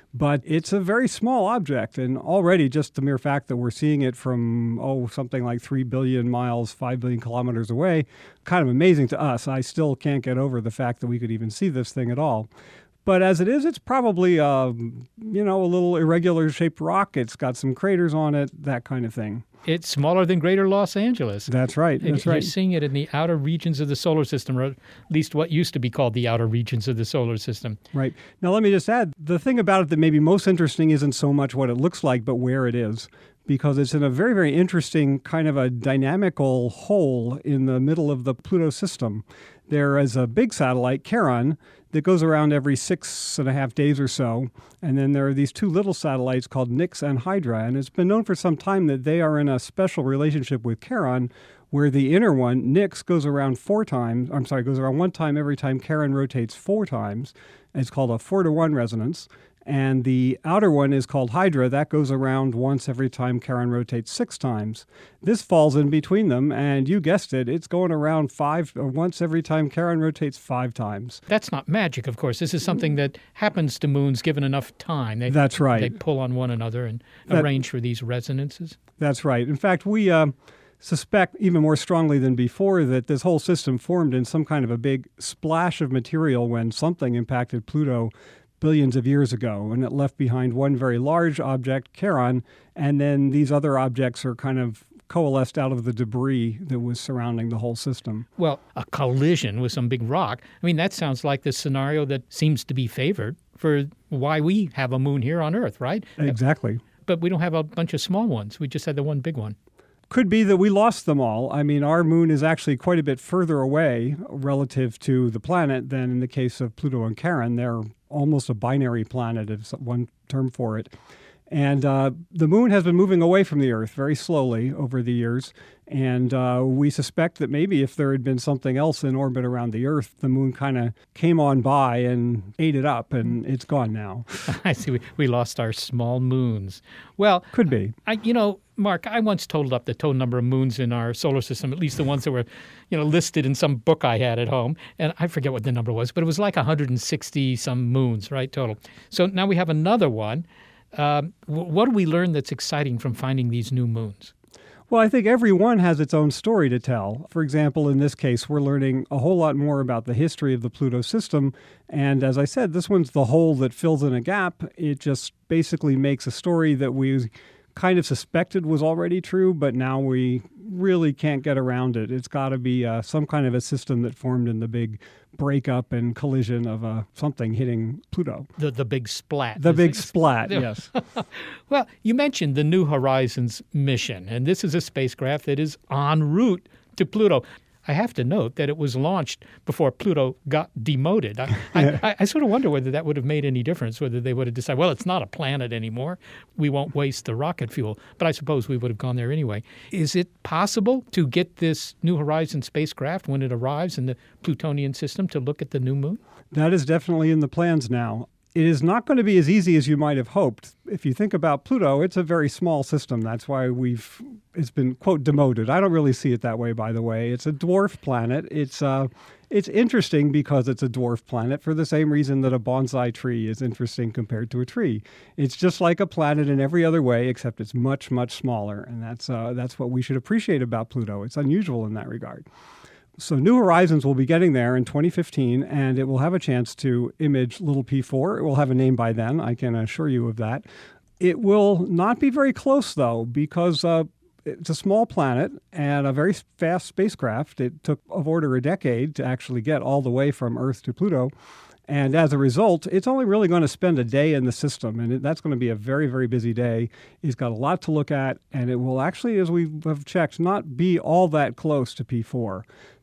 But it's a very small object, and already just the mere fact that we're seeing it from, oh, something like three billion miles, five billion kilometers away, kind of amazing to us. I still can't get over the fact that we could even see this thing at all. But as it is, it's probably, um, you know, a little irregular-shaped rock. It's got some craters on it, that kind of thing. It's smaller than Greater Los Angeles. That's right. That's You're right. seeing it in the outer regions of the solar system, or at least what used to be called the outer regions of the solar system. Right. Now, let me just add, the thing about it that may be most interesting isn't so much what it looks like, but where it is, because it's in a very, very interesting kind of a dynamical hole in the middle of the Pluto system. There is a big satellite, Charon, that goes around every six and a half days or so. And then there are these two little satellites called Nix and Hydra. And it's been known for some time that they are in a special relationship with Charon, where the inner one, Nix, goes around four times. I'm sorry, goes around one time every time Charon rotates four times. It's called a four to one resonance. And the outer one is called Hydra. That goes around once every time Charon rotates six times. This falls in between them, and you guessed it, it's going around five or once every time Charon rotates five times. That's not magic, of course. This is something that happens to moons given enough time. They, That's right. They pull on one another and That, arrange for these resonances. That's right. In fact, we uh, suspect even more strongly than before that this whole system formed in some kind of a big splash of material when something impacted Pluto billions of years ago, and it left behind one very large object, Charon, and then these other objects are kind of coalesced out of the debris that was surrounding the whole system. Well, a collision with some big rock. I mean, that sounds like the scenario that seems to be favored for why we have a moon here on Earth, right? Exactly. But we don't have a bunch of small ones. We just had the one big one. Could be that we lost them all. I mean, our moon is actually quite a bit further away relative to the planet than in the case of Pluto and Charon. They're almost a binary planet, is one term for it. And uh, the moon has been moving away from the Earth very slowly over the years. And uh, we suspect that maybe if there had been something else in orbit around the Earth, the moon kind of came on by and ate it up, and it's gone now. I see. We, we lost our small moons. Well, could be. I, you know, Mark, I once totaled up the total number of moons in our solar system, at least the ones that were, you know, listed in some book I had at home. And I forget what the number was, but it was like one hundred sixty some moons, right, total. So now we have another one. Um, what do we learn that's exciting from finding these new moons? Well, I think every one has its own story to tell. For example, in this case, we're learning a whole lot more about the history of the Pluto system. And as I said, this one's the hole that fills in a gap. It just basically makes a story that we kind of suspected was already true, but now we really can't get around it. It's got to be uh, some kind of a system that formed in the big breakup and collision of uh, something hitting Pluto. The the big splat. The big it? splat, yes. Well, you mentioned the New Horizons mission, and this is a spacecraft that is en route to Pluto. I have to note that it was launched before Pluto got demoted. I, I, I sort of wonder whether that would have made any difference, whether they would have decided, well, it's not a planet anymore. We won't waste the rocket fuel. But I suppose we would have gone there anyway. Is it possible to get this New Horizons spacecraft, when it arrives in the Plutonian system, to look at the new moon? That is definitely in the plans now. It is not going to be as easy as you might have hoped. If you think about Pluto, it's a very small system. That's why we've it's been, quote, demoted. I don't really see it that way, by the way. It's a dwarf planet. It's uh, it's interesting because it's a dwarf planet for the same reason that a bonsai tree is interesting compared to a tree. It's just like a planet in every other way, except it's much, much smaller. And that's uh, that's what we should appreciate about Pluto. It's unusual in that regard. So New Horizons will be getting there in twenty fifteen, and it will have a chance to image little P four. It will have a name by then, I can assure you of that. It will not be very close, though, because uh, it's a small planet and a very fast spacecraft. It took of order a decade to actually get all the way from Earth to Pluto. And as a result, it's only really going to spend a day in the system, and that's going to be a very, very busy day. It's got a lot to look at, and it will actually, as we have checked, not be all that close to P four.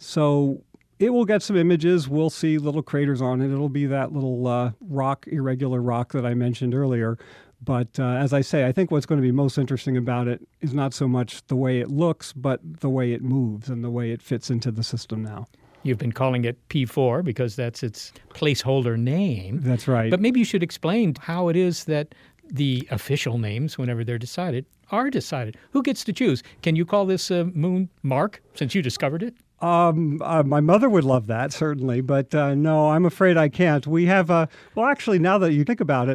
So it will get some images. We'll see little craters on it. It'll be that little uh, rock, irregular rock that I mentioned earlier. But uh, as I say, I think what's going to be most interesting about it is not so much the way it looks, but the way it moves and the way it fits into the system now. You've been calling it P four because that's its placeholder name. That's right. But maybe you should explain how it is that the official names, whenever they're decided, are decided. Who gets to choose? Can you call this uh, moon Mark, since you discovered it? Um, uh, my mother would love that, certainly. But uh, no, I'm afraid I can't. We have, uh, well, actually, now that you think about it,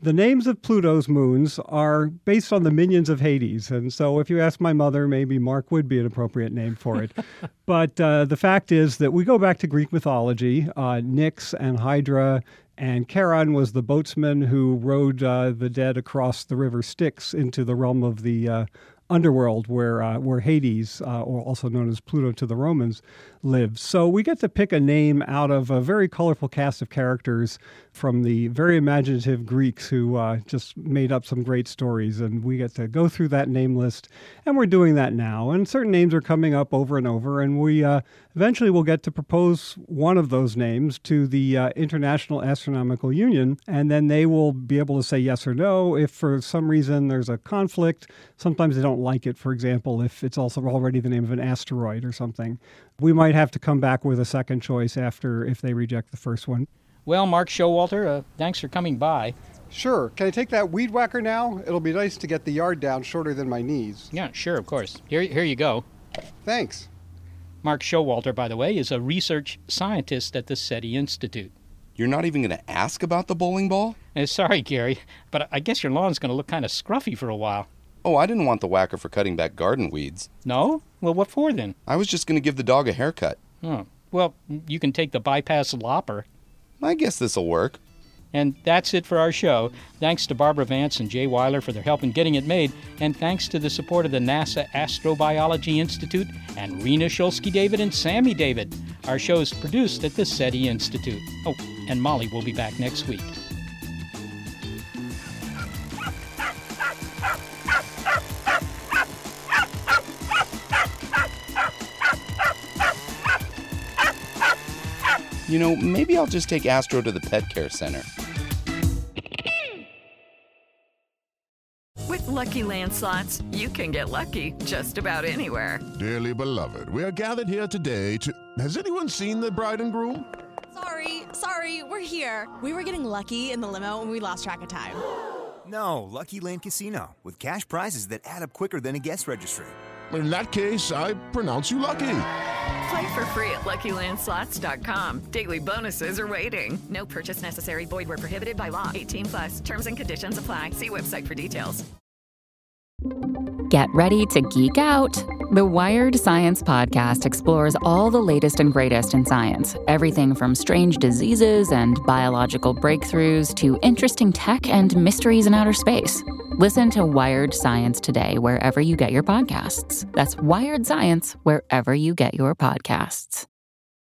The names of Pluto's moons are based on the minions of Hades. And so if you ask my mother, maybe Mark would be an appropriate name for it. But uh, the fact is that we go back to Greek mythology. Uh, Nyx and Hydra and Charon was the boatsman who rowed uh, the dead across the river Styx into the realm of the uh, underworld where uh, where Hades, uh, or also known as Pluto to the Romans, lives. So we get to pick a name out of a very colorful cast of characters from the very imaginative Greeks who uh, just made up some great stories. And we get to go through that name list, and we're doing that now. And certain names are coming up over and over, and we uh, eventually will get to propose one of those names to the uh, International Astronomical Union, and then they will be able to say yes or no. If for some reason there's a conflict, sometimes they don't like it, for example, if it's also already the name of an asteroid or something. We might have to come back with a second choice after if they reject the first one. Well, Mark Showalter, uh, thanks for coming by. Sure. Can I take that weed whacker now? It'll be nice to get the yard down shorter than my knees. Yeah, sure, of course. Here, here you go. Thanks. Mark Showalter, by the way, is a research scientist at the SETI Institute. You're not even going to ask about the bowling ball? Uh, sorry, Gary, but I guess your lawn's going to look kind of scruffy for a while. Oh, I didn't want the whacker for cutting back garden weeds. No? Well, what for then? I was just going to give the dog a haircut. Oh, well, you can take the bypass lopper. I guess this'll work. And that's it for our show. Thanks to Barbara Vance and Jay Weiler for their help in getting it made, and thanks to the support of the NASA Astrobiology Institute and Rena Shulsky-David and Sammy David. Our show is produced at the SETI Institute. Oh, and Molly will be back next week. You know, maybe I'll just take Astro to the pet care center. With Lucky Land Slots, you can get lucky just about anywhere. Dearly beloved, we are gathered here today to... Has anyone seen the bride and groom? Sorry, sorry, we're here. We were getting lucky in the limo and we lost track of time. No, Lucky Land Casino, with cash prizes that add up quicker than a guest registry. In that case, I pronounce you lucky. Play for free at Lucky Land Slots dot com. Daily bonuses are waiting. No purchase necessary. Void where prohibited by law. eighteen plus. Terms and conditions apply. See website for details. Get ready to geek out. The Wired Science Podcast explores all the latest and greatest in science. Everything from strange diseases and biological breakthroughs to interesting tech and mysteries in outer space. Listen to Wired Science today wherever you get your podcasts. That's Wired Science wherever you get your podcasts.